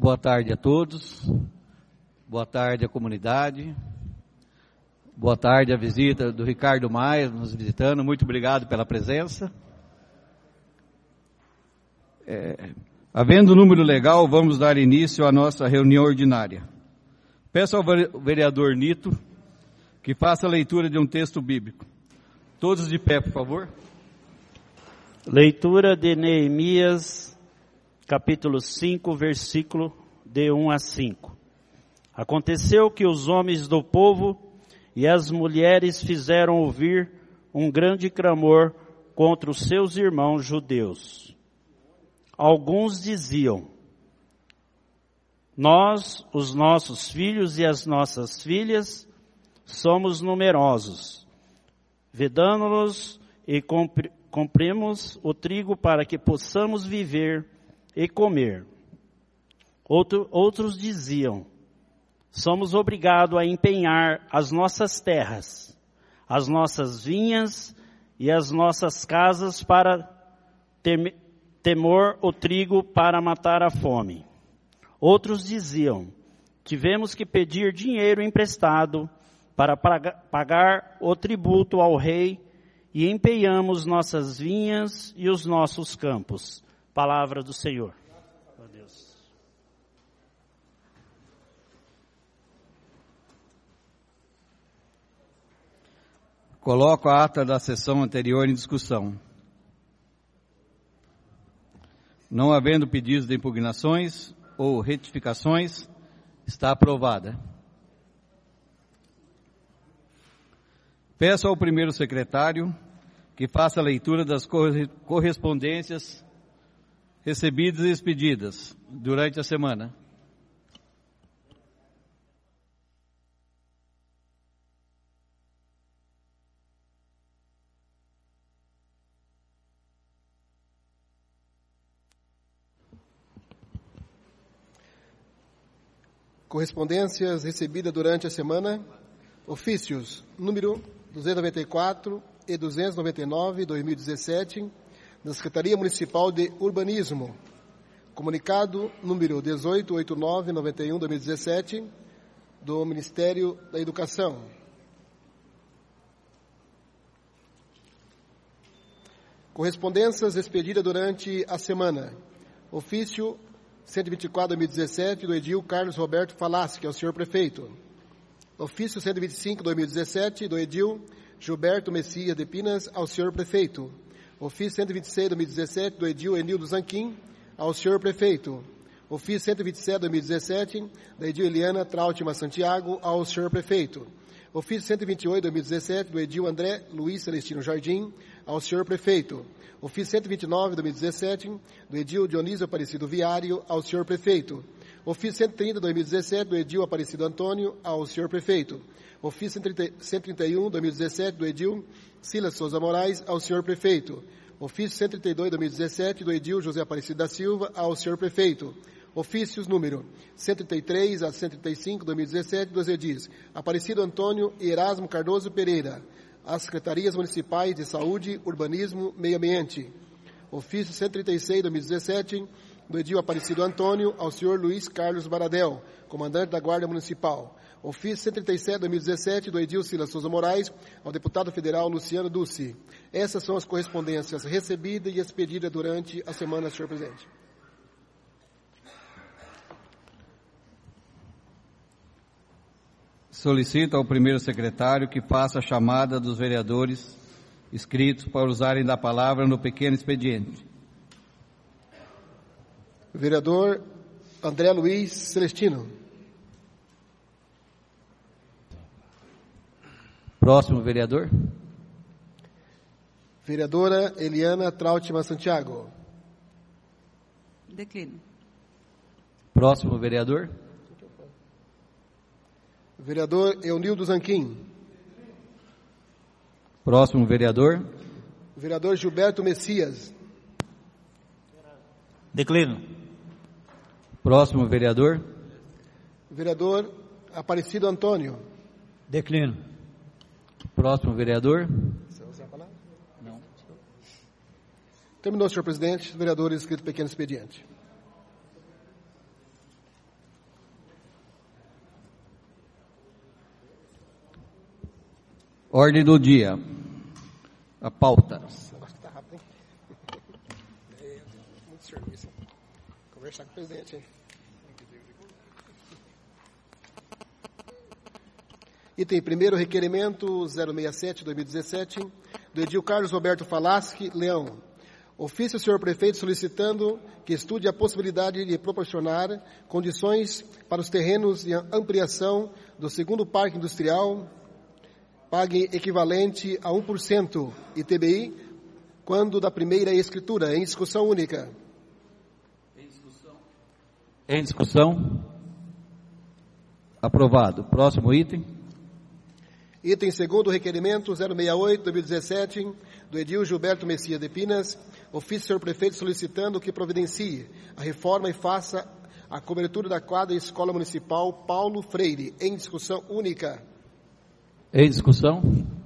Boa tarde a todos, boa tarde à comunidade, boa tarde à visita do Ricardo Maia, nos visitando, muito obrigado pela presença. Havendo o número legal, vamos dar início à nossa reunião ordinária. Peço ao vereador Nito que faça a leitura de um texto bíblico. Todos de pé, por favor. Leitura de Neemias, capítulo 5, versículo de 1 a 5. Aconteceu que os homens do povo e as mulheres fizeram ouvir um grande clamor contra os seus irmãos judeus. Alguns diziam: nós, os nossos filhos e as nossas filhas, somos numerosos. Vedamo-los e compremos o trigo para que possamos viver e comer. Outros diziam: somos obrigados a empenhar as nossas terras, as nossas vinhas e as nossas casas para temor o trigo para matar a fome. Outros diziam: tivemos que pedir dinheiro emprestado para pagar o tributo ao rei e empenhamos nossas vinhas e os nossos campos. Palavra do Senhor. Meu Deus. Coloco a ata da sessão anterior em discussão. Não havendo pedidos de impugnações ou retificações, está aprovada. Peço ao primeiro secretário que faça a leitura das correspondências recebidas e expedidas durante a semana. Correspondências recebidas durante a semana. Ofícios número 294 e 299, 2017, da Secretaria Municipal de Urbanismo. Comunicado número 1889, 91, 2017, do Ministério da Educação. Correspondências expedidas durante a semana. Ofício 124, 2017, do edil Carlos Roberto Falaschi, que é o senhor prefeito. Ofício 125, 2017, do edil Gilberto Messias de Pinas, ao senhor prefeito. Ofício 126, 2017, do edil Enildo Zanquim, ao senhor prefeito. Ofício 127, 2017, da edil Eliana Trautmann Santiago, ao senhor prefeito. Ofício 128, 2017, do edil André Luiz Celestino Jardim, ao senhor prefeito. Ofício 129, 2017, do edil Dionísio Aparecido Viário, ao senhor prefeito. Ofício 130, 2017, do edil Aparecido Antônio, ao senhor prefeito. Ofício 131, 2017, do edil Silas Souza Moraes, ao senhor prefeito. Ofício 132, 2017, do edil José Aparecido da Silva, ao senhor prefeito. Ofícios número 133 a 135, 2017, dos edis Aparecido Antônio e Erasmo Cardoso Pereira, às Secretarias Municipais de Saúde, Urbanismo, Meio Ambiente. Ofício 136, 2017, do edil Aparecido Antônio, ao senhor Luiz Carlos Baradel, comandante da Guarda Municipal. Ofício 137, 2017, do edil Silas Souza Moraes, ao deputado federal Luciano Dulce. Essas são as correspondências recebidas e expedidas durante a semana, senhor presidente. Solicito ao primeiro secretário que faça a chamada dos vereadores inscritos para usarem da palavra no pequeno expediente. Vereador André Luiz Celestino. Próximo vereador. Vereadora Eliana Trautmann Santiago. Declino. Próximo vereador. Vereador Eunildo Zanquim. Próximo vereador. Vereador Gilberto Messias. Declino. Próximo vereador. Vereador Aparecido Antônio. Declino. Próximo vereador. Não. Terminou, senhor presidente. Vereadores inscritos no pequeno expediente. Ordem do dia. A pauta. Acho que está rápido, hein? Muito serviço. Conversar com o presidente, hein? Item 1º, requerimento 067-2017, do edil Carlos Roberto Falaschi Leão. Ofício ao senhor prefeito solicitando que estude a possibilidade de proporcionar condições para os terrenos de ampliação do segundo parque industrial, pague equivalente a 1% ITBI, quando da primeira escritura, em discussão única. Em discussão. Aprovado. Próximo item. Item 2º, requerimento 068-2017, do edil Gilberto Messias de Pinas, ofício ao senhor prefeito solicitando que providencie a reforma e faça a cobertura da quadra Escola Municipal Paulo Freire, em discussão única. Em discussão.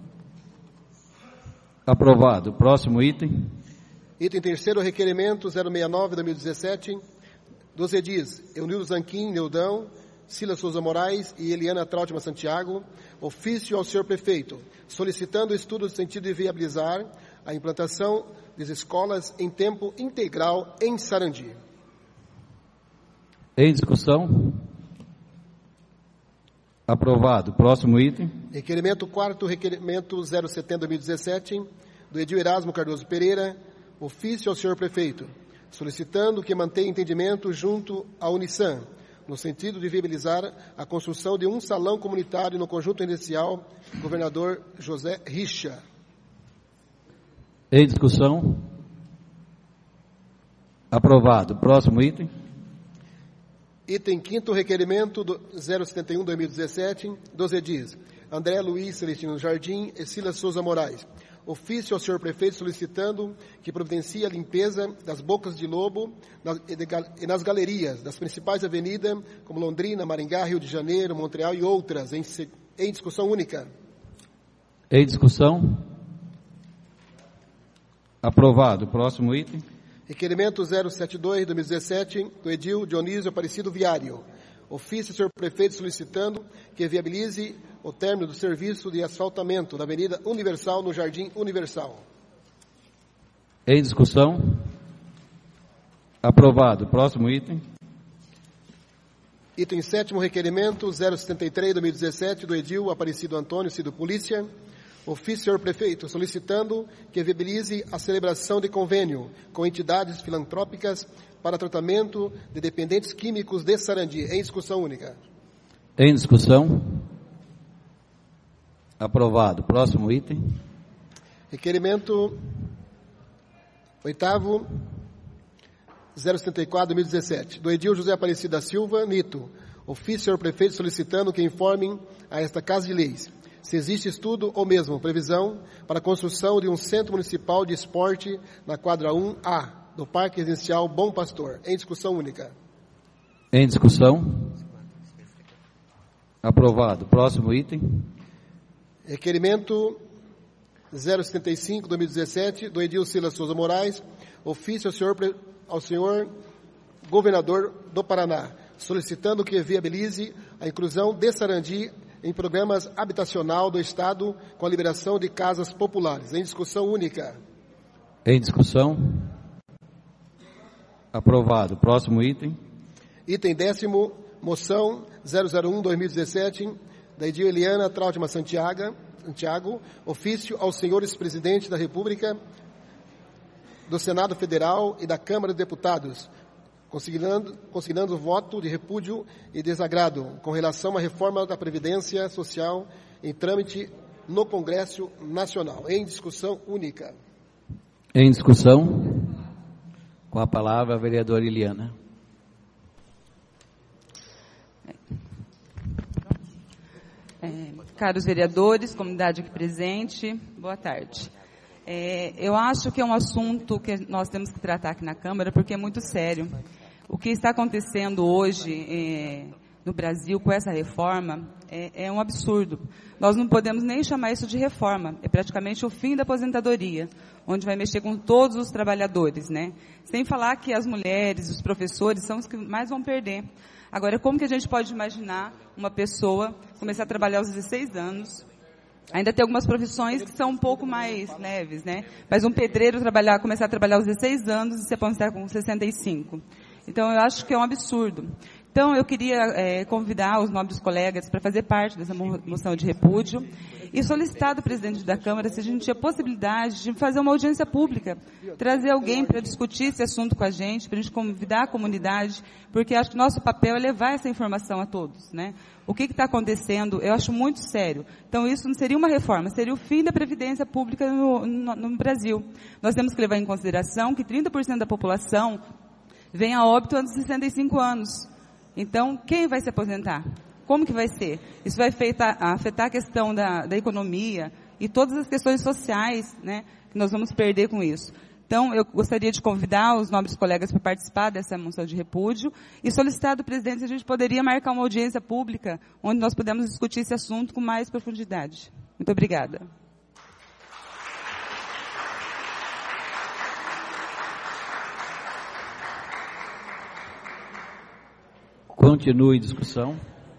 Aprovado. Próximo item. Item 3º, requerimento 069-2017, dos edis Eunildo Zanquim Neudão, Silas Souza Moraes e Eliana Trautmann Santiago, ofício ao senhor prefeito, solicitando estudo no sentido de viabilizar a implantação das escolas em tempo integral em Sarandi. Em discussão. Aprovado. Próximo item. Requerimento 4º, requerimento 070-2017, do edil Erasmo Cardoso Pereira, ofício ao senhor prefeito, solicitando que mantenha entendimento junto à Unisan, no sentido de viabilizar a construção de um salão comunitário no conjunto residencial Governador José Richa. Em discussão. Aprovado. Próximo item. Item 5º, requerimento 071-2017, dos edis André Luiz Celestino Jardim e Silas Souza Moraes. Ofício ao senhor prefeito solicitando que providencie a limpeza das bocas de lobo e nas galerias das principais avenidas, como Londrina, Maringá, Rio de Janeiro, Montreal e outras, em discussão única. Em discussão. Aprovado. Próximo item. Requerimento 072-2017, do edil Dionísio Aparecido Viário. Ofício ao senhor prefeito solicitando que viabilize o término do serviço de asfaltamento da Avenida Universal no Jardim Universal. Em discussão. Aprovado. Próximo item. Item 7º, requerimento 073-2017, do edil Aparecido Antônio Cido Polícia. Ofício, senhor prefeito, solicitando que viabilize a celebração de convênio com entidades filantrópicas para tratamento de dependentes químicos de Sarandi, em discussão única. Em discussão. Aprovado. Próximo item. Requerimento 8º, 074-2017, do edil José Aparecido da Silva, Nito. Ofício, senhor prefeito, solicitando que informem a esta Casa de Leis se existe estudo ou mesmo previsão para a construção de um centro municipal de esporte na quadra 1A do Parque Residencial Bom Pastor, em discussão única. Em discussão. Aprovado. Próximo item. Requerimento 075-2017, do edil Silas Souza Moraes, ofício ao senhor governador do Paraná, solicitando que viabilize a inclusão de Sarandi em programas habitacional do Estado com a liberação de casas populares, em discussão única. Em discussão. Aprovado. Próximo item. Item 10º, moção 001-2017, da edil Eliana Trautmann Santiago, ofício aos senhores presidentes da República, do Senado Federal e da Câmara de Deputados, consignando voto de repúdio e desagrado com relação à reforma da Previdência Social em trâmite no Congresso Nacional, em discussão única. Em discussão. Com a palavra a vereadora Eliana. Caros vereadores, comunidade aqui presente, boa tarde. Eu acho que é um assunto que nós temos que tratar aqui na Câmara, porque é muito sério. O que está acontecendo hoje no Brasil com essa reforma é um absurdo. Nós não podemos nem chamar isso de reforma, é praticamente o fim da aposentadoria, onde vai mexer com todos os trabalhadores, né? Sem falar que as mulheres, os professores são os que mais vão perder. Agora, como que a gente pode imaginar uma pessoa começar a trabalhar aos 16 anos, Ainda tem algumas profissões que são um pouco mais leves, né? Mas um pedreiro começar a trabalhar aos 16 anos e se aposentar com 65. Então, eu acho que é um absurdo. Então, eu queria convidar os nobres colegas para fazer parte dessa moção de repúdio e solicitar do presidente da Câmara se a gente tinha possibilidade de fazer uma audiência pública, trazer alguém para discutir esse assunto com a gente, para a gente convidar a comunidade, porque acho que nosso papel é levar essa informação a todos, né? O que está acontecendo, eu acho muito sério. Então, isso não seria uma reforma, seria o fim da previdência pública no Brasil. Nós temos que levar em consideração que 30% da população vem a óbito antes de 65 anos. Então, quem vai se aposentar? Como que vai ser? Isso vai afetar a questão da economia e todas as questões sociais, né, que nós vamos perder com isso. Então, eu gostaria de convidar os nobres colegas para participar dessa moção de repúdio e solicitar do presidente se a gente poderia marcar uma audiência pública onde nós podemos discutir esse assunto com mais profundidade. Muito obrigada. Continue discussão.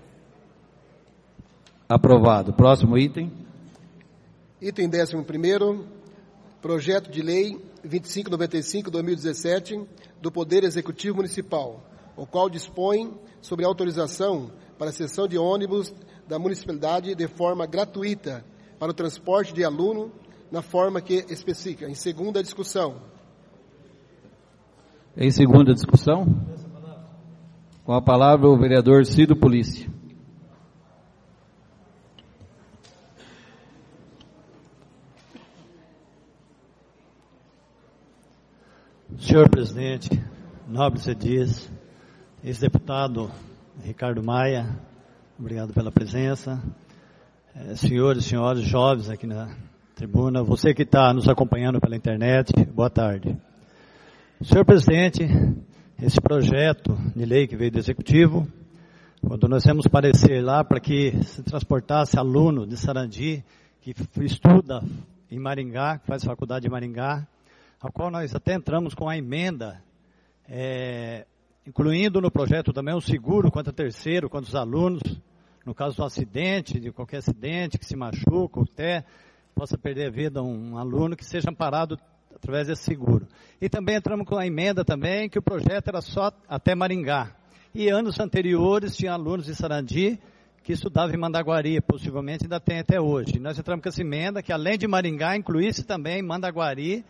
Aprovado. Próximo item. Item 11º, projeto de lei 2595/2017 do Poder Executivo Municipal, o qual dispõe sobre autorização para a cessão de ônibus da municipalidade de forma gratuita para o transporte de aluno na forma que especifica. Em segunda discussão. Em segunda discussão. Com a palavra o vereador Cido Polícia. Senhor presidente, nobre Cediz, ex-deputado Ricardo Maia, obrigado pela presença. Senhores e senhoras, jovens aqui na tribuna, você que está nos acompanhando pela internet, boa tarde. Senhor presidente, esse projeto de lei que veio do Executivo, quando nós temos parecer lá para que se transportasse aluno de Sarandi, que estuda em Maringá, que faz faculdade em Maringá, ao qual nós até entramos com a emenda, incluindo no projeto também um seguro contra terceiro, contra os alunos, no caso do acidente, de qualquer acidente, que se machuca, ou até possa perder a vida um aluno, que seja amparado através desse seguro. E também entramos com a emenda também, que o projeto era só até Maringá. E anos anteriores tinha alunos de Sarandi que estudavam em Mandaguari, possivelmente ainda tem até hoje. Nós entramos com essa emenda, que além de Maringá, incluísse também Mandaguari,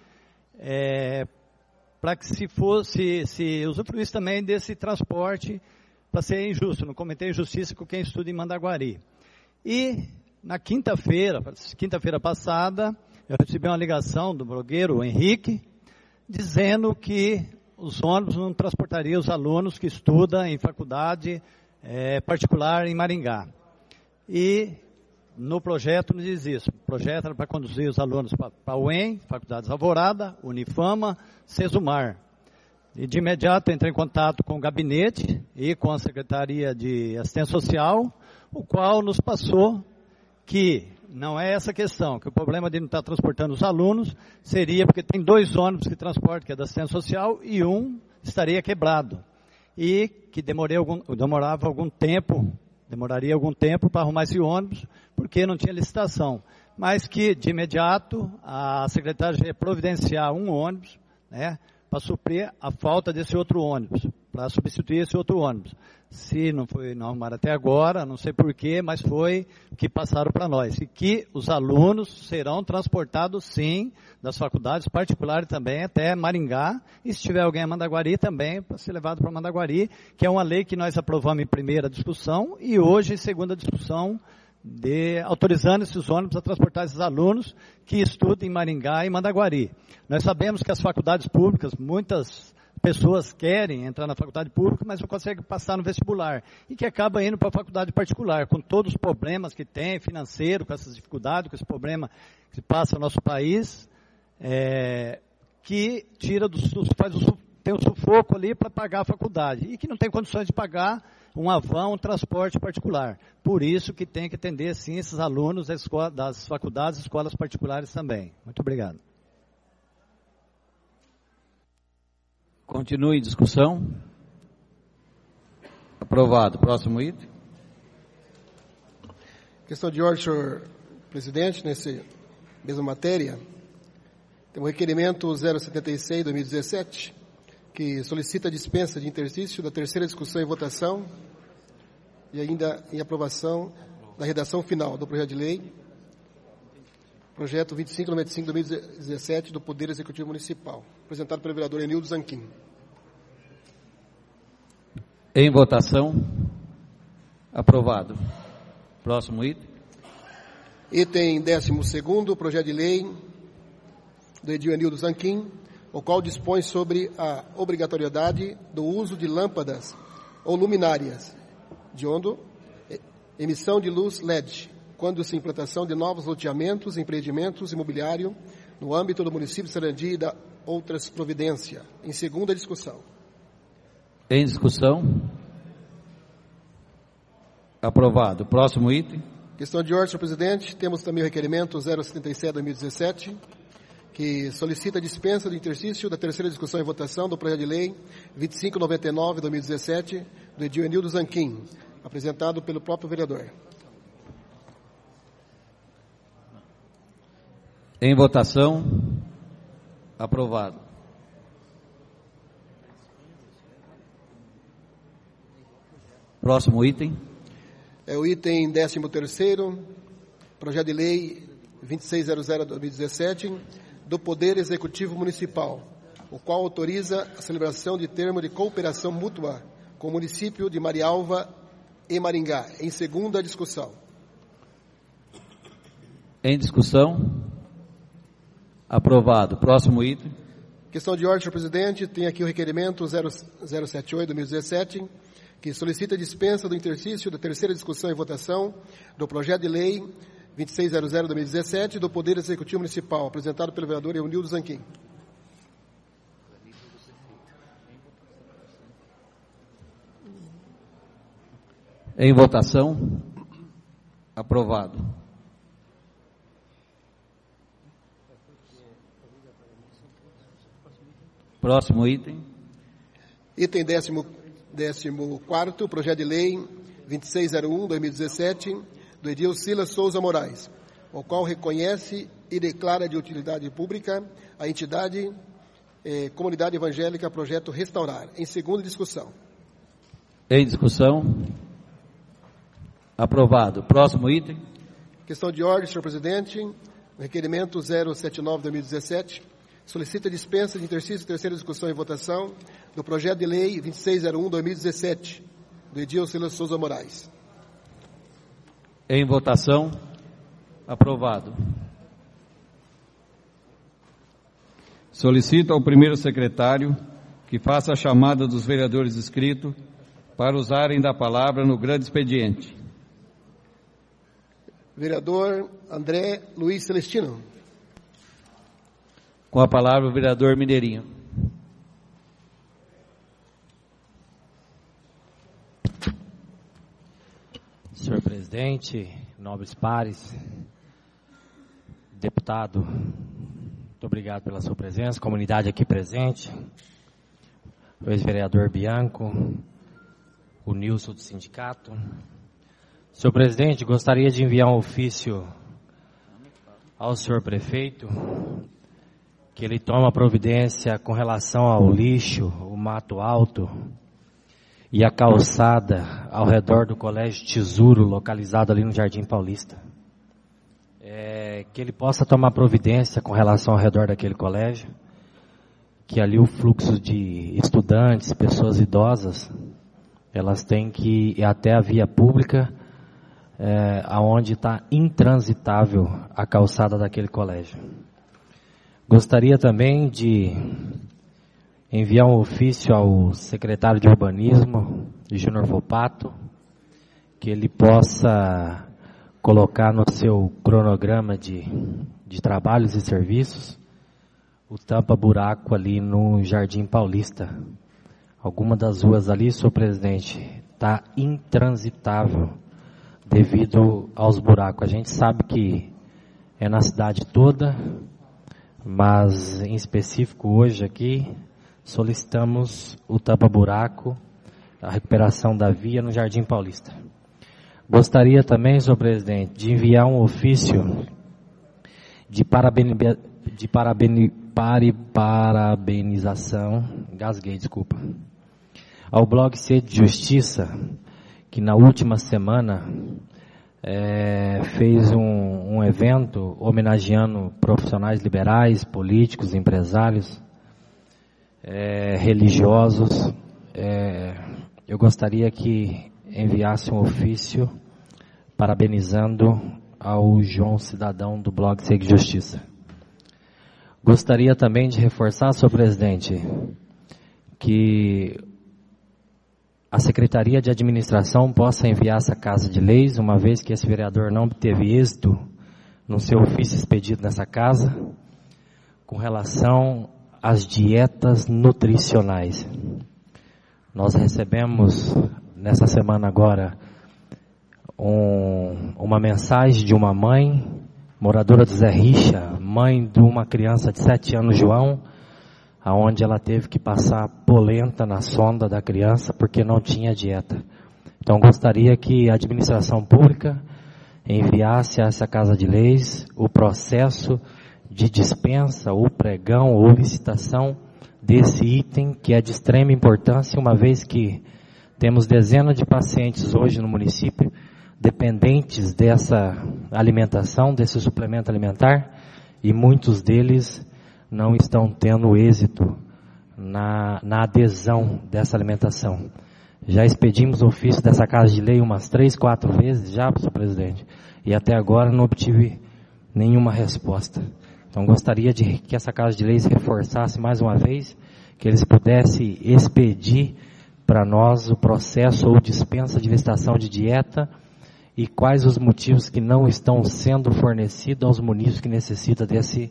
para que se usufruísse também desse transporte, para ser injusto, não cometer injustiça com quem estuda em Mandaguari. E na quinta-feira passada, eu recebi uma ligação do blogueiro Henrique, dizendo que os ônibus não transportariam os alunos que estudam em faculdade particular em Maringá. E no projeto nos diz isso. O projeto era para conduzir os alunos para a UEM, Faculdades Alvorada, Unifama, Cesumar. E de imediato entrei em contato com o gabinete e com a Secretaria de Assistência Social, o qual nos passou que não é essa questão, que o problema de não estar transportando os alunos seria porque tem 2 ônibus que transportam, que é da Assistência Social, e um estaria quebrado. E que demoraria algum tempo para arrumar esse ônibus, porque não tinha licitação. Mas que, de imediato, a secretária ia providenciar um ônibus, né, para suprir a falta desse outro ônibus, para substituir esse outro ônibus. Se não arrumaram até agora, não sei porquê, mas foi o que passaram para nós. E que os alunos serão transportados, sim, das faculdades particulares também, até Maringá, e se tiver alguém em Mandaguari também, para ser levado para Mandaguari, que é uma lei que nós aprovamos em primeira discussão, e hoje em segunda discussão, autorizando esses ônibus a transportar esses alunos que estudam em Maringá e Mandaguari. Nós sabemos que as faculdades públicas, muitas pessoas querem entrar na faculdade pública, mas não conseguem passar no vestibular, e que acaba indo para a faculdade particular, com todos os problemas que tem, financeiro, com essas dificuldades, com esse problema que passa no nosso país, que tem um sufoco ali para pagar a faculdade, e que não tem condições de pagar um transporte particular. Por isso que tem que atender, sim, esses alunos das faculdades e escolas particulares também. Muito obrigado. Continue discussão. Aprovado. Próximo item. Questão de ordem, senhor presidente, nessa mesma matéria, tem o requerimento 076/2017, que solicita a dispensa de interstício da terceira discussão e votação e ainda em aprovação da redação final do projeto de lei, projeto 2595/2017 do Poder Executivo Municipal, apresentado pelo vereador Enildo Zanquim. Em votação. Aprovado. Próximo item. Item 12º, projeto de lei do edil Enildo Zanquim, o qual dispõe sobre a obrigatoriedade do uso de lâmpadas ou luminárias de onda, emissão de luz LED, quando se implantação de novos loteamentos, empreendimentos imobiliário no âmbito do município de Sarandi e da outras providências. Em segunda discussão. Em discussão. Aprovado. Próximo item. Questão de ordem, senhor presidente. Temos também o requerimento 077/2017, que solicita a dispensa do interstício da terceira discussão e votação do projeto de lei 2599/2017 do edil Enildo Zanquim, apresentado pelo próprio vereador. Em votação. Aprovado. Próximo item. É o item 13º, projeto de lei 2600/2017 do Poder Executivo Municipal, o qual autoriza a celebração de termo de cooperação mútua com o município de Marialva e Maringá, em segunda discussão. Em discussão. Aprovado. Próximo item. Questão de ordem, senhor presidente. Tem aqui o requerimento 078/2017, que solicita a dispensa do interstício da terceira discussão e votação do projeto de lei 2600/2017 do Poder Executivo Municipal, apresentado pelo vereador Enildo Zanquim. Em votação. Aprovado. Próximo item. Item 14º, projeto de lei 2601/2017 do edil Silas Souza Moraes, o qual reconhece e declara de utilidade pública a entidade Comunidade Evangélica Projeto Restaurar, em segunda discussão. Em discussão. Aprovado. Próximo item. Questão de ordem, senhor presidente. Requerimento 079/2017 solicita a dispensa de interstício, terceira discussão e votação do projeto de lei 2601/2017 do edil Silas Souza Moraes. Em votação. Aprovado. Solicito ao primeiro secretário que faça a chamada dos vereadores inscritos para usarem da palavra no grande expediente. Vereador André Luiz Celestino. Com a palavra o vereador Mineirinho. Senhor presidente, nobres pares, deputado, muito obrigado pela sua presença, comunidade aqui presente, o ex-vereador Bianco, o Nilson do sindicato. Senhor presidente, gostaria de enviar um ofício ao senhor prefeito, que ele toma providência com relação ao lixo, o mato alto e a calçada ao redor do Colégio Tesouro, localizado ali no Jardim Paulista. Que ele possa tomar providência com relação ao redor daquele colégio, que ali o fluxo de estudantes, pessoas idosas, elas têm que ir até a via pública, aonde está intransitável a calçada daquele colégio. Gostaria também de enviar um ofício ao secretário de Urbanismo, Júnior Volpato, que ele possa colocar no seu cronograma de trabalhos e serviços o tampa-buraco ali no Jardim Paulista. Alguma das ruas ali, senhor presidente, está intransitável devido aos buracos. A gente sabe que é na cidade toda, mas em específico hoje aqui solicitamos o tampa-buraco, a recuperação da via no Jardim Paulista. Gostaria também, senhor presidente, de enviar um ofício de parabenização, engasguei, desculpa, ao blog Sede Justiça, que na última semana fez um evento homenageando profissionais liberais, políticos, empresários, religiosos. Eu gostaria que enviasse um ofício parabenizando ao João Cidadão do blog Sede Justiça. Gostaria também de reforçar, senhor presidente, que a Secretaria de Administração possa enviar essa Casa de Leis, uma vez que esse vereador não teve êxito no seu ofício expedido nessa casa, com relação às dietas nutricionais. Nós recebemos, nessa semana agora, uma mensagem de uma mãe, moradora do Zé Richa, mãe de uma criança de 7 anos, João, aonde ela teve que passar polenta na sonda da criança porque não tinha dieta. Então gostaria que a administração pública enviasse a essa Casa de Leis o processo de dispensa, ou pregão, ou licitação desse item que é de extrema importância, uma vez que temos dezenas de pacientes hoje no município dependentes dessa alimentação, desse suplemento alimentar, e muitos deles não estão tendo êxito na adesão dessa alimentação. Já expedimos o ofício dessa Casa de Lei umas 3, 4 vezes já, senhor presidente, e até agora não obtive nenhuma resposta. Então gostaria de que essa Casa de Leis reforçasse mais uma vez, que eles pudessem expedir para nós o processo ou dispensa de licitação de dieta e quais os motivos que não estão sendo fornecidos aos munícipes que necessitam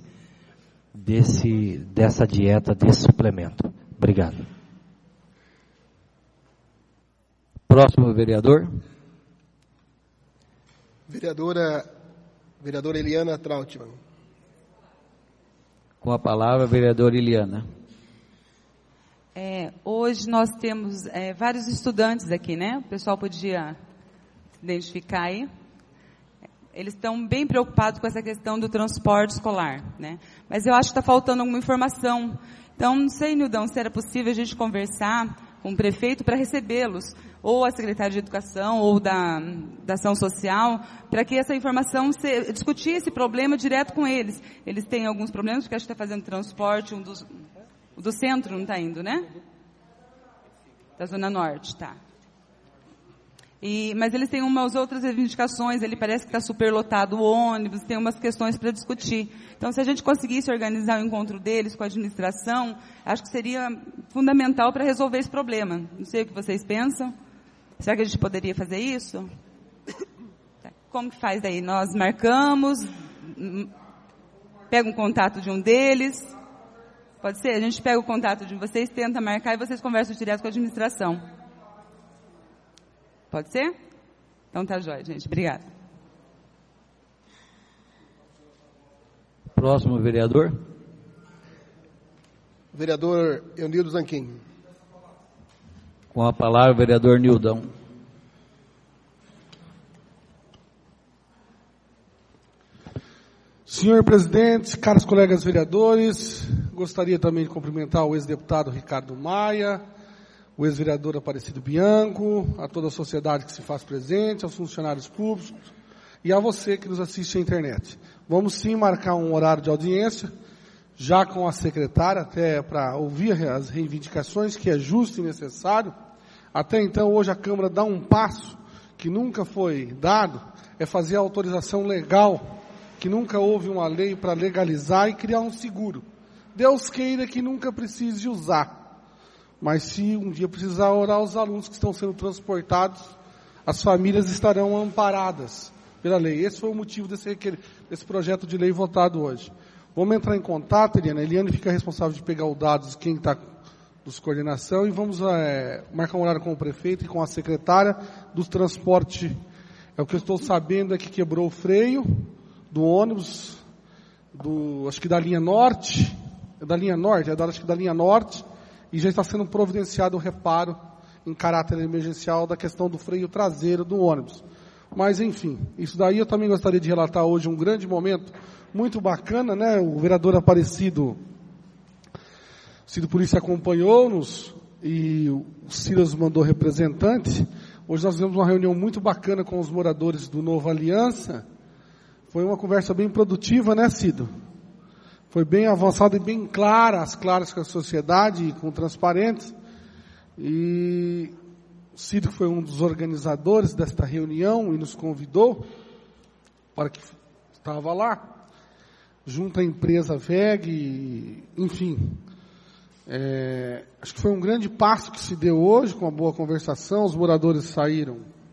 dessa dieta, desse suplemento. Obrigado. Próximo vereador. Vereadora Eliana Trautmann. Com a palavra, vereadora Eliana. Hoje nós temos vários estudantes aqui, né? O pessoal podia se identificar aí. Eles estão bem preocupados com essa questão do transporte escolar, né? Mas eu acho que está faltando alguma informação. Então, não sei, Nildão, se era possível a gente conversar com o prefeito para recebê-los, ou a secretária de Educação, ou da Ação Social, para que essa informação, discutir esse problema direto com eles. Eles têm alguns problemas, porque acho que está fazendo transporte, o do centro não está indo, né? Da Zona Norte, tá. Mas eles têm umas outras reivindicações, ele parece que está superlotado o ônibus, tem umas questões para discutir. Então, se a gente conseguisse organizar o encontro deles com a administração, acho que seria fundamental para resolver esse problema. Não sei o que vocês pensam. Será que a gente poderia fazer isso? Como que faz daí? Nós marcamos, pega um contato de um deles. Pode ser? A gente pega o contato de vocês, tenta marcar e vocês conversam direto com a administração. Pode ser? Então tá jóia, gente. Obrigada. Próximo vereador. Vereador Eunildo Zanquim. Com a palavra, vereador Nildão. Senhor presidente, caros colegas vereadores, gostaria também de cumprimentar o ex-deputado Ricardo Maia, o ex-vereador Aparecido Bianco, a toda a sociedade que se faz presente, aos funcionários públicos e a você que nos assiste à internet. Vamos sim marcar um horário de audiência, já com a secretária, até para ouvir as reivindicações, que é justo e necessário. Até então, hoje a Câmara dá um passo que nunca foi dado, é fazer a autorização legal, que nunca houve uma lei para legalizar e criar um seguro. Deus queira que nunca precise usar. Mas se um dia precisar orar, os alunos que estão sendo transportados, as famílias estarão amparadas pela lei. Esse foi o motivo desse projeto de lei votado hoje. Vamos entrar em contato, Eliana. A Eliane fica responsável de pegar os dados de quem está dos coordenação e vamos marcar um horário com o prefeito e com a secretária do transporte. O que eu estou sabendo é que quebrou o freio do ônibus, acho que da linha norte, acho que da linha norte, e já está sendo providenciado o reparo em caráter emergencial da questão do freio traseiro do ônibus. Mas, enfim, isso daí eu também gostaria de relatar hoje um grande momento muito bacana, né? O vereador Aparecido Polícia acompanhou-nos e o Silas mandou representante. Hoje nós tivemos uma reunião muito bacana com os moradores do Novo Aliança. Foi uma conversa bem produtiva, né, Cido? Foi bem avançada e bem clara, as claras com a sociedade, com transparentes. E o Cido foi um dos organizadores desta reunião e nos convidou para que estava lá, junto à empresa VEG, enfim. Acho que foi um grande passo que se deu hoje, com uma boa conversação, os moradores saíram,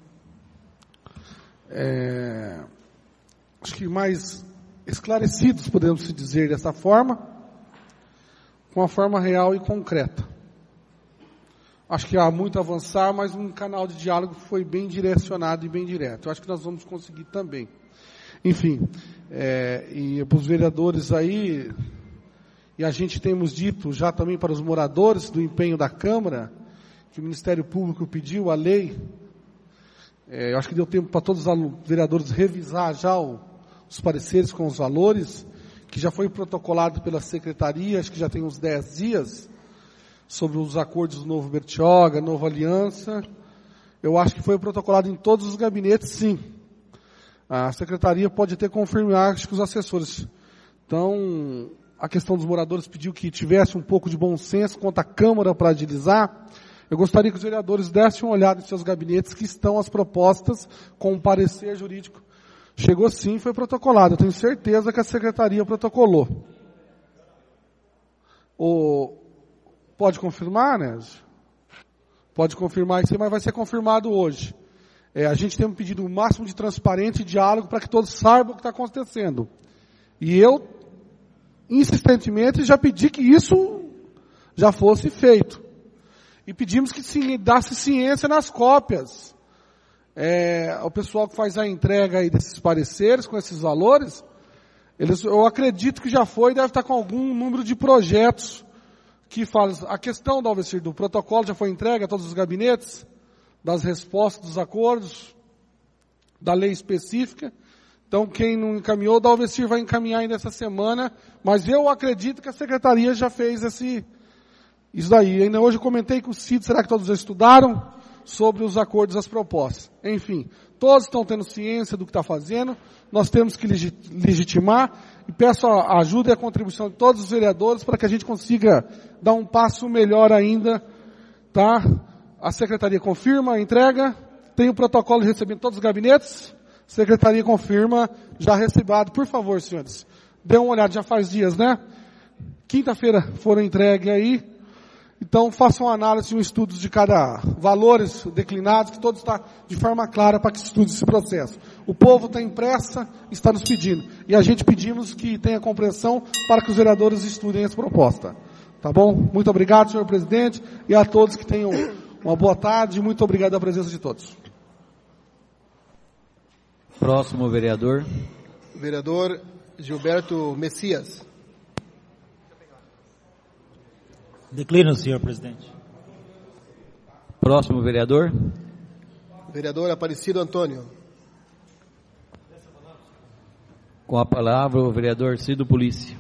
acho que mais esclarecidos, podemos se dizer dessa forma, com a forma real e concreta. Acho que há muito a avançar, mas um canal de diálogo foi bem direcionado e bem direto. Eu acho que nós vamos conseguir também. Enfim, e para os vereadores aí, e a gente temos dito já também para os moradores do empenho da Câmara, que o Ministério Público pediu a lei, eu acho que deu tempo para todos os vereadores revisar já os pareceres com os valores, que já foi protocolado pela Secretaria, acho que já tem uns 10 dias, sobre os acordos do Novo Bertioga, Nova Aliança. Eu acho que foi protocolado em todos os gabinetes, sim. A Secretaria pode até confirmar, acho que os assessores. Então, a questão dos moradores pediu que tivesse um pouco de bom senso quanto à Câmara para agilizar. Eu gostaria que os vereadores dessem uma olhada em seus gabinetes, que estão as propostas com um parecer jurídico. Chegou sim, foi protocolado. Eu tenho certeza que a Secretaria protocolou. Pode confirmar, né? Pode confirmar isso, mas vai ser confirmado hoje. A gente tem um pedido o máximo de transparência e diálogo para que todos saibam o que está acontecendo. E eu, insistentemente, já pedi que isso já fosse feito. E pedimos que se desse ciência nas cópias. O pessoal que faz a entrega aí desses pareceres, com esses valores, eu acredito que já foi, deve estar com algum número de projetos que fala, a questão do protocolo já foi entregue a todos os gabinetes, das respostas dos acordos, da lei específica. Então, quem não encaminhou, da Alvecir vai encaminhar ainda essa semana, mas eu acredito que a Secretaria já fez isso daí. Ainda hoje eu comentei com o Cid, será que todos já estudaram sobre os acordos e as propostas? Enfim, todos estão tendo ciência do que está fazendo, nós temos que legitimar, e peço a ajuda e a contribuição de todos os vereadores para que a gente consiga dar um passo melhor ainda, tá? A Secretaria confirma a entrega, tem o protocolo de recebimento em todos os gabinetes, Secretaria confirma, já recebido. Por favor, senhores, dê uma olhada, já faz dias, né? Quinta-feira foram entregues aí, então façam uma análise e um estudo de cada valores declinados, que todos está de forma clara para que se estude esse processo. O povo tem pressa, está nos pedindo. E a gente pedimos que tenha compreensão para que os vereadores estudem essa proposta. Tá bom? Muito obrigado, senhor presidente, e a todos que tenham uma boa tarde. Muito obrigado pela presença de todos. Próximo vereador. Vereador Gilberto Messias. Declino, senhor presidente. Próximo vereador. Vereador Aparecido Antônio. Com a palavra o vereador Cido Polícia.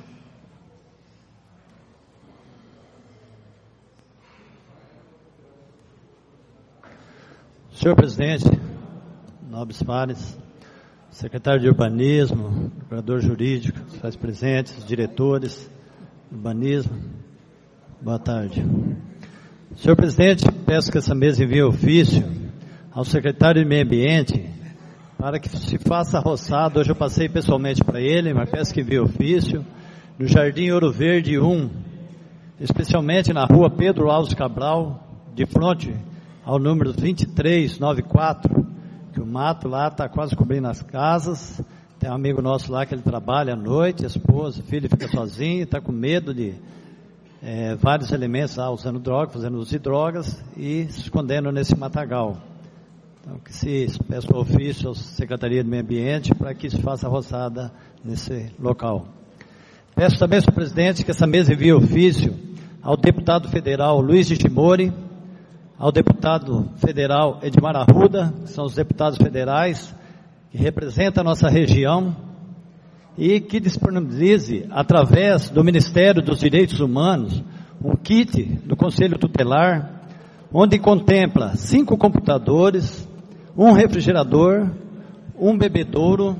Senhor presidente, nobres pares, secretário de Urbanismo, procurador jurídico, se faz presentes, diretores, urbanismo, boa tarde. Senhor presidente, peço que essa mesa envie ofício ao secretário de Meio Ambiente para que se faça a roçada. Hoje eu passei pessoalmente para ele, mas peço que envie ofício no Jardim Ouro Verde 1, especialmente na rua Pedro Alves Cabral, de frente ao número 2394, que o mato lá está quase cobrindo as casas. Tem um amigo nosso lá que ele trabalha à noite, a esposa, o filho fica sozinho, está com medo de vários elementos lá usando drogas, fazendo uso de drogas e se escondendo nesse matagal. Então, que se peça o ofício à Secretaria do Meio Ambiente para que se faça a roçada nesse local. Peço também, senhor presidente, que essa mesa envie ofício ao deputado federal Luiz de Timori, ao deputado federal Edmar Arruda, que são os deputados federais, que representa a nossa região e que disponibilize, através do Ministério dos Direitos Humanos, um kit do Conselho Tutelar, onde contempla 5 computadores, um refrigerador, um bebedouro,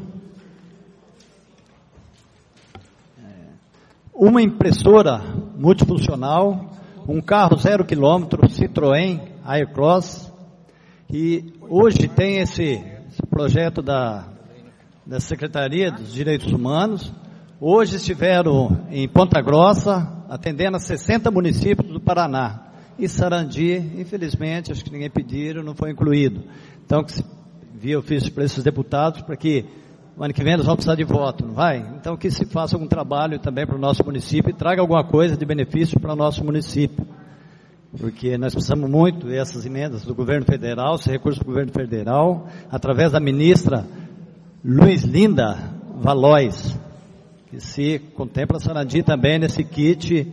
uma impressora multifuncional, um carro 0 km Citroën Aircross, e hoje tem esse projeto da Secretaria dos Direitos Humanos. Hoje estiveram em Ponta Grossa, atendendo a 60 municípios do Paraná. E Sarandi, infelizmente, acho que ninguém pediram, não foi incluído. Então, eu fiz para esses deputados, para que o ano que vem eles vão precisar de voto, não vai? Então, que se faça algum trabalho também para o nosso município e traga alguma coisa de benefício para o nosso município. Porque nós precisamos muito dessas emendas do governo federal, esse recurso do governo federal, através da ministra Luiz Linda Valois, que se contempla Sarandi também nesse kit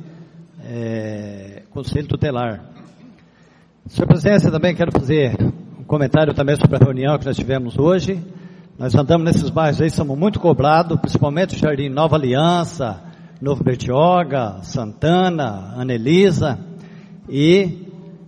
Conselho Tutelar. Senhor Presidente, eu também quero fazer um comentário também sobre a reunião que nós tivemos hoje. Nós andamos nesses bairros aí, somos muito cobrados, principalmente o Jardim Nova Aliança, Novo Bertioga, Santana, Anelisa, e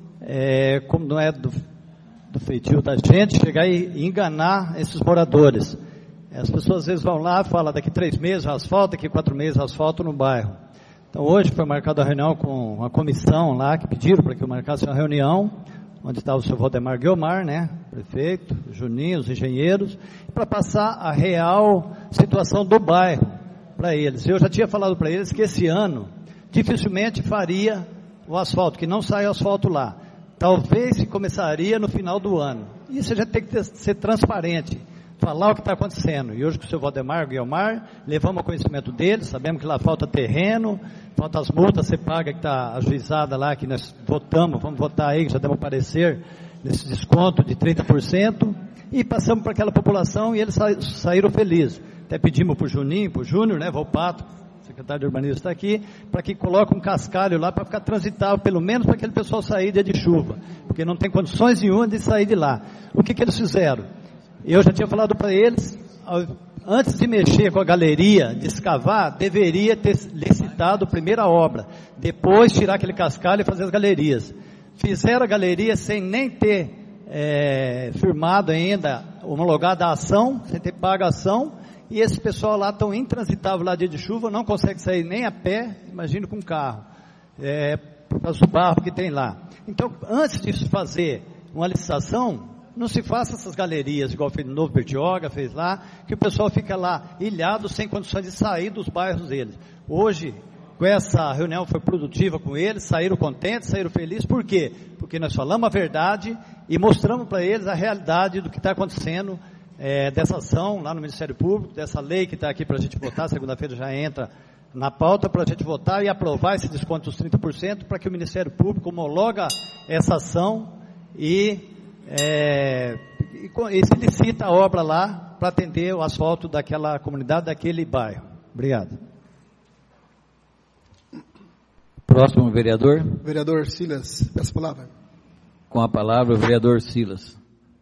como não é do feitio da gente, chegar e enganar esses moradores. As pessoas às vezes vão lá e falam, daqui 3 meses asfalto, daqui 4 meses asfalto no bairro. Então hoje foi marcada a reunião com uma comissão lá, que pediram para que eu marcasse uma reunião, onde estava o senhor Valdemar Guiomar, né, prefeito, Juninho, os engenheiros, para passar a real situação do bairro para eles. Eu já tinha falado para eles que esse ano dificilmente faria o asfalto, que não sai o asfalto lá. Talvez se começaria no final do ano. Isso a gente tem que ser transparente, falar o que está acontecendo. E hoje com o senhor Valdemar Guiomar, levamos a conhecimento deles, sabemos que lá falta terreno, falta as multas, você paga, que está ajuizada lá, que nós votamos, vamos votar aí, que já demos parecer, nesse desconto de 30%, e passamos para aquela população e eles saíram felizes. Até pedimos para o Juninho, para o Júnior, né, Volpato, secretário de Urbanismo está aqui, para que coloque um cascalho lá para ficar transitável, pelo menos para aquele pessoal sair dia de chuva, porque não tem condições nenhuma de sair de lá. O que eles fizeram? Eu já tinha falado para eles, antes de mexer com a galeria, de escavar, deveria ter licitado a primeira obra, depois tirar aquele cascalho e fazer as galerias. Fizeram a galeria sem nem ter firmado ainda, homologada a ação, sem ter pago a ação, e esse pessoal lá estão intransitável lá dia de chuva, não consegue sair nem a pé, imagino com carro, por causa do barro que tem lá. Então, antes de fazer uma licitação, não se faça essas galerias, igual fez no Novo Bertioga, fez lá, que o pessoal fica lá, ilhado, sem condições de sair dos bairros deles. Hoje, com essa reunião foi produtiva com eles, saíram contentes, saíram felizes. Por quê? Porque nós falamos a verdade e mostramos para eles a realidade do que está acontecendo, dessa ação lá no Ministério Público, dessa lei que está aqui para a gente votar, segunda-feira já entra na pauta para a gente votar e aprovar esse desconto dos 30%, para que o Ministério Público homologa essa ação e se licita a obra lá para atender o asfalto daquela comunidade, daquele bairro. Obrigado. Próximo vereador. Vereador Silas, peço a palavra. Com a palavra o vereador Silas.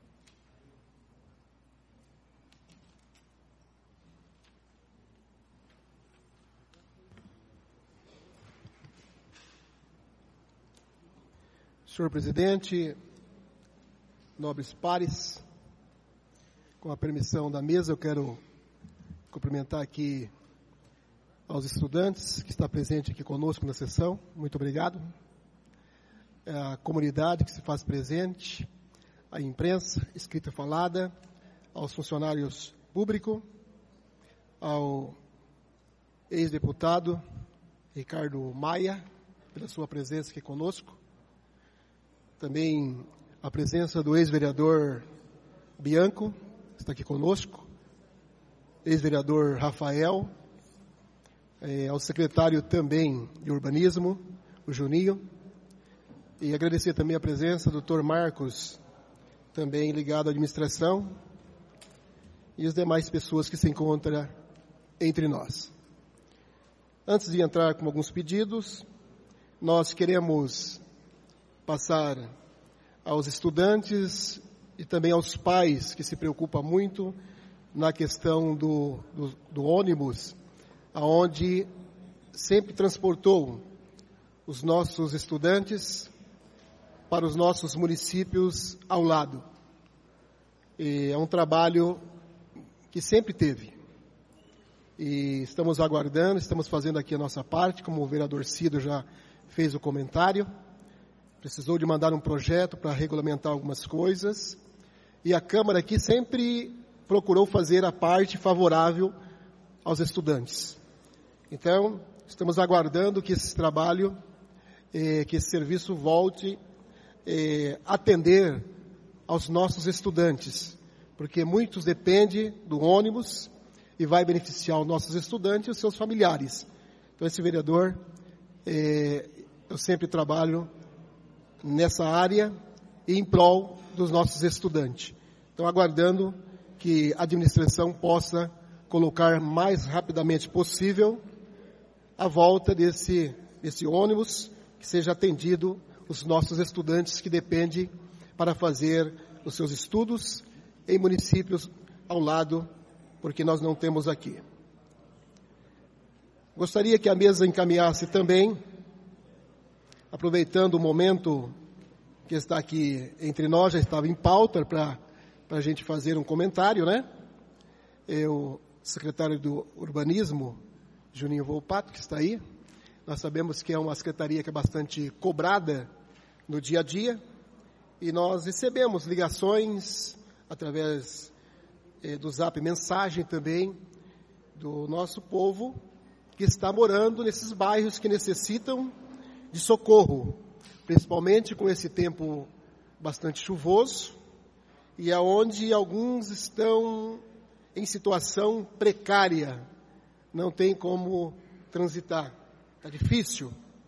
Senhor presidente, nobres pares, com a permissão da mesa, eu quero cumprimentar aqui aos estudantes que está presente aqui conosco na sessão. Muito obrigado. A comunidade que se faz presente, a imprensa, escrita e falada, aos funcionários públicos, ao ex-deputado Ricardo Maia, pela sua presença aqui conosco. Também a presença do ex-vereador Bianco, que está aqui conosco, ex-vereador Rafael, ao secretário também de Urbanismo, o Juninho, e agradecer também a presença do Dr. Marcos, também ligado à administração, e as demais pessoas que se encontram entre nós. Antes de entrar com alguns pedidos, nós queremos passar aos estudantes e também aos pais que se preocupam muito na questão do ônibus, aonde sempre transportou os nossos estudantes para os nossos municípios ao lado. E é um trabalho que sempre teve. E estamos aguardando, estamos fazendo aqui a nossa parte, como o vereador Cido já fez o comentário. Precisou de mandar um projeto para regulamentar algumas coisas. E a Câmara aqui sempre procurou fazer a parte favorável aos estudantes. Então, estamos aguardando que esse trabalho, que esse serviço volte a atender aos nossos estudantes, porque muitos dependem do ônibus e vai beneficiar os nossos estudantes e os seus familiares. Então, esse vereador, eu sempre trabalho nessa área e em prol dos nossos estudantes. Então, aguardando que a administração possa colocar mais rapidamente possível a volta desse ônibus, que seja atendido os nossos estudantes que dependem para fazer os seus estudos em municípios ao lado, porque nós não temos aqui. Gostaria que a mesa encaminhasse também, aproveitando o momento que está aqui entre nós, já estava em pauta para a gente fazer um comentário, né? O secretário do Urbanismo, Juninho Volpato, que está aí. Nós sabemos que é uma secretaria que é bastante cobrada no dia a dia, e nós recebemos ligações através do Zap Mensagem também, do nosso povo que está morando nesses bairros que necessitam de socorro, principalmente com esse tempo bastante chuvoso, e aonde alguns estão em situação precária, não tem como transitar, está difícil.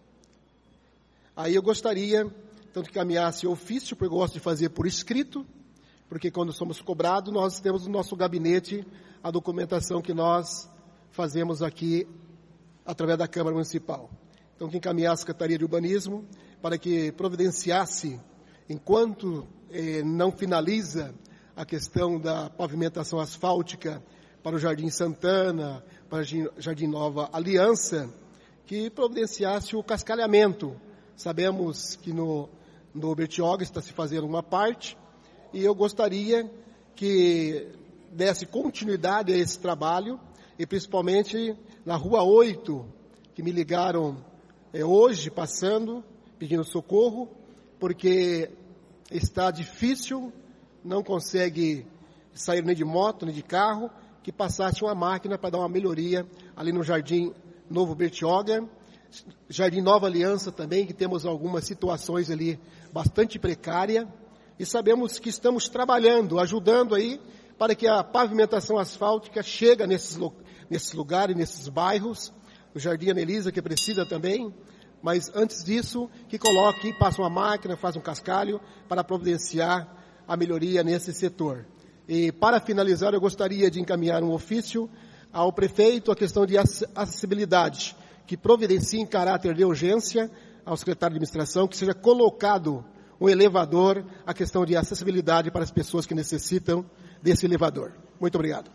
Aí eu gostaria, tanto que caminhasse ofício, porque eu gosto de fazer por escrito, porque quando somos cobrados, nós temos no nosso gabinete a documentação que nós fazemos aqui através da Câmara Municipal. Então, que encaminhasse a Secretaria de Urbanismo para que providenciasse, enquanto não finaliza a questão da pavimentação asfáltica para o Jardim Santana, para o Jardim Nova Aliança, que providenciasse o cascalhamento. Sabemos que no Bertioga está se fazendo uma parte, e eu gostaria que desse continuidade a esse trabalho, e principalmente na Rua 8, que me ligaram hoje, passando, pedindo socorro, porque está difícil, não consegue sair nem de moto, nem de carro, que passasse uma máquina para dar uma melhoria ali no Jardim Novo Bertioga, Jardim Nova Aliança também, que temos algumas situações ali bastante precárias, e sabemos que estamos trabalhando, ajudando aí, para que a pavimentação asfáltica chegue nesses lugares, nesses bairros, o Jardim Anelisa, que precisa também, mas antes disso, que coloque, passe uma máquina, faça um cascalho, para providenciar a melhoria nesse setor. E para finalizar, eu gostaria de encaminhar um ofício ao prefeito a questão de acessibilidade, que providencie em caráter de urgência ao secretário de administração, que seja colocado um elevador, a questão de acessibilidade para as pessoas que necessitam desse elevador. Muito obrigado.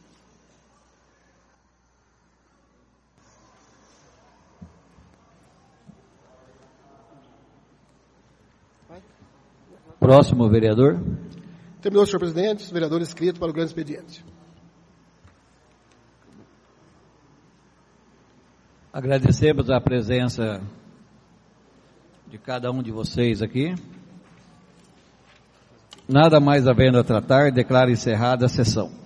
Próximo vereador. Terminou, senhor presidente. Vereador inscrito para o grande expediente. Agradecemos a presença de cada um de vocês aqui. Nada mais havendo a tratar, declaro encerrada a sessão.